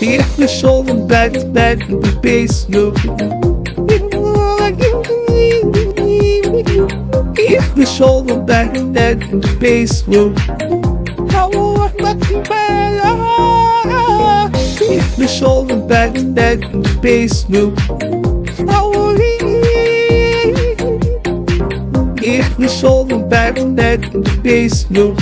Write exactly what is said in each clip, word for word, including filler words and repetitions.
If the shoulder back, back, the bass, no. If the shoulder back, back, the bass, no. If the shoulder back, back, the bass, no. If the shoulder back, back, the bass, no.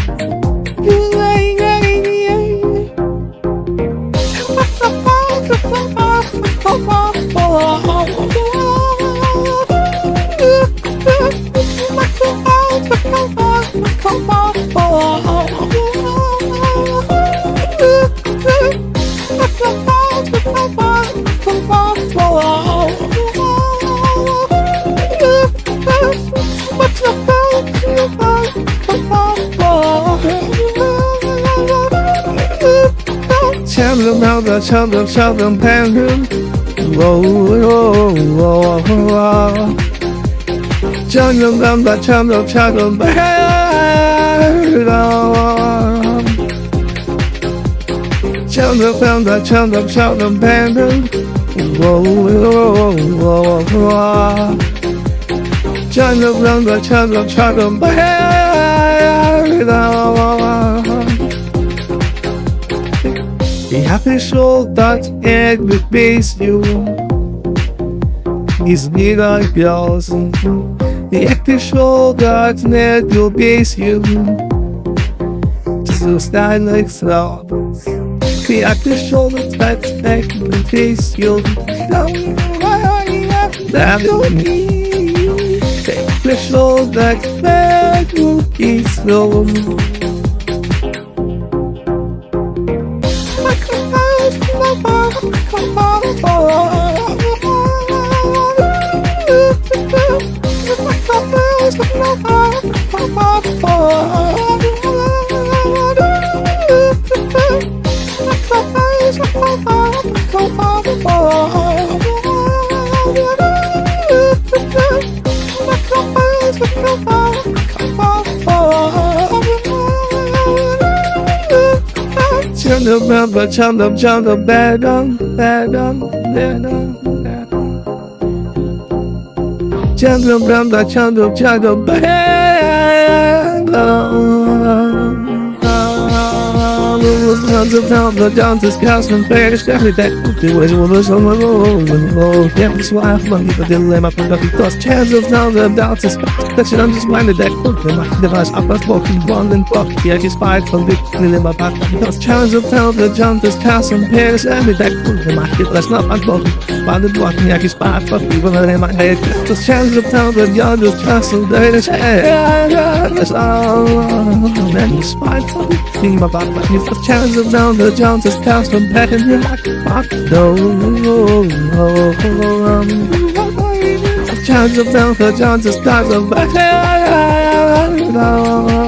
Tell them how the tell them tell them penguin. Whoa, whoa, whoa, whoa. Tell them them the tell them tell them penguin. Tell them them the tell them tell them penguin. Whoa, whoa, whoa, whoa. Tell them them the tell them tell them penguin. The happy soul that end with base you is neither girls. The happy soul that net will base you to stand like snow. The happy soul that back with base you that don't need. The happy soul that back will be slow. Turn the member, turn the turn the bed on, bed on, bed on, bed on. Turn the member, turn the turn the bed on. Tons of pounds, the dances, cast and bears, every day. The way you was on the road, and road, yeah, that's why I'm money, but they'll let my product cost. Chance of now the dances, that shit, I'm just blinded that book. The device up as walking, one and fuck. Yeah, I get spied from big in my back. Because chance of pounds, the dances, cast and bears, every day. The market, that's not my book. Banded walking, I get spied, fuck people in my head. Because chance of pounds, the youngest castle, they just yeah, yeah, that's all. And then you spied from big in my back. Because chance of now the Joneses cast from back in your like fuck no. Chance of now the Joneses cast from back.